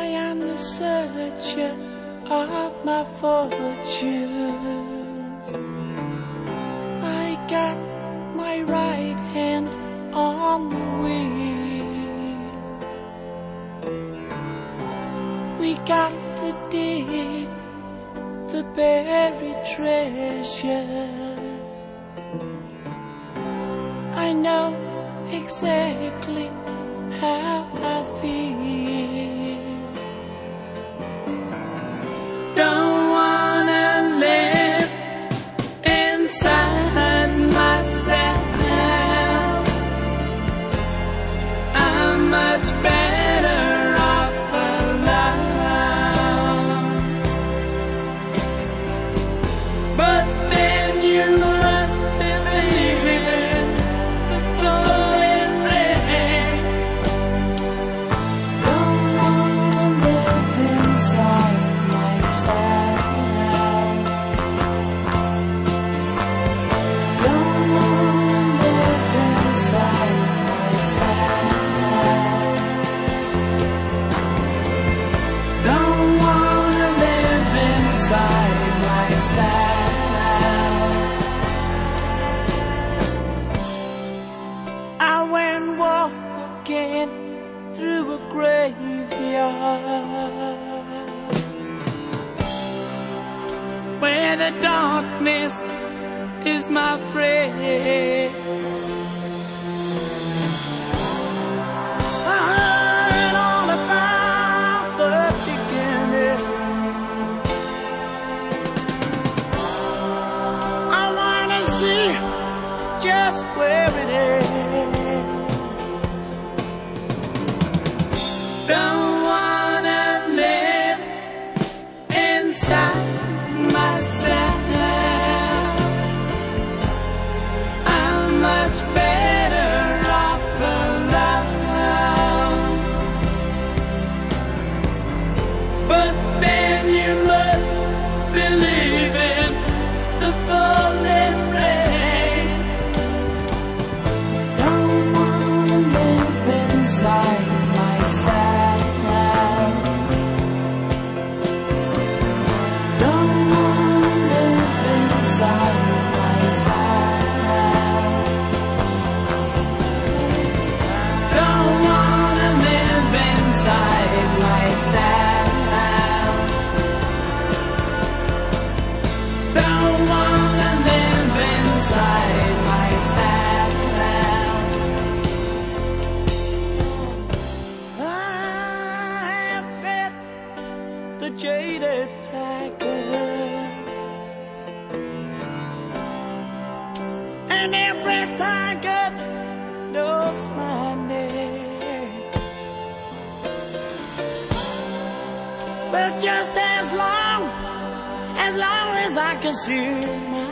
I am the searcher of my fortunes. I got my right hand on the wheel. We got to dig the buried treasure. I know exactly how I feel. Don't wanna live inside myself. I'm much better off alone. But then you must believe in the falling rain. Don't wanna live inside myself. Don't wanna live inside myself. Don't wanna live inside myself. I went walking through a graveyard where the darkness is my friend. I heard all about the beginning. I wanna see just where it ends. Don't wanna live inside myself. I'm much better off alone. But then you must believe in the falling rain. Don't wanna live inside myself. Don't wanna live inside myself. Don't wanna live inside myself. Don't wanna live inside myself. I have met the jaded tiger, and every tiger knows my name. Well, just as long as I can see my